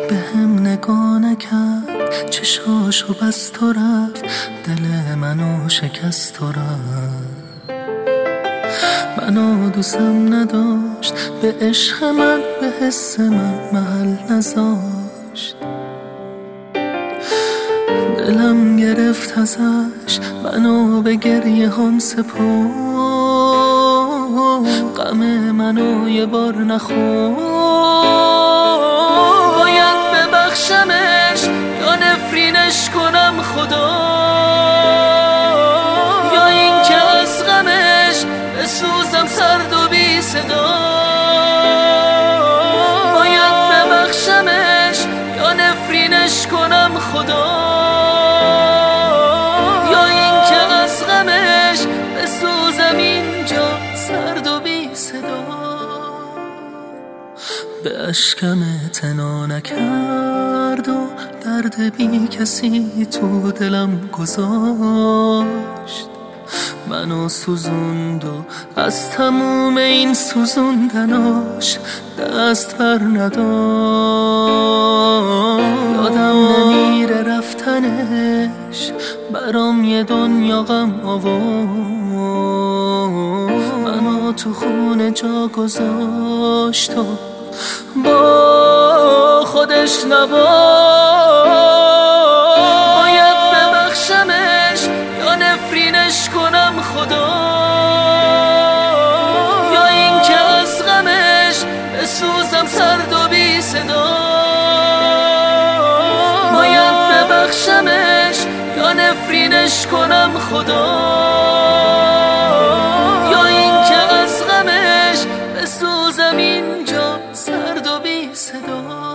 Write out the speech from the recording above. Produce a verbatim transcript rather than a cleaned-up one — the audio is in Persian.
به هم نگاه نکرد، چشاشو بست و رفت، دل منو شکست و رفت. منو دوستم نداشت، به عشق من به حس من محل نذاشت. دلم گرفت ازش، منو به گریه هم سپرد. غم منو یه بار نخورد. باید ببخشمش یا نفرینش کنم خدا، یا این که از غمش بسوزم سرد و بی صدا. باید ببخشمش یا نفرینش کنم خدا، یا این که از غمش بسوزم اینجا سرد و بی صدا. به اشکم اعتنا نکرد و درد بی کسی تو دلم گذاشت. منو سوزوند و از تموم این سوزوندناش دست بر نداشت. یادم نمیره رفتنش، برام یه دنیا غم آورد. منو تو خونه جا گذاشت و با خودش نباشت. باید ببخشمش یا نفرینش کنم خدا، یا این که از غمش بسوزم سرد و بی صدا. باید ببخشمش یا نفرینش کنم خدا، یا این که از غمش بسوزم اینجا سرد و بی صدا.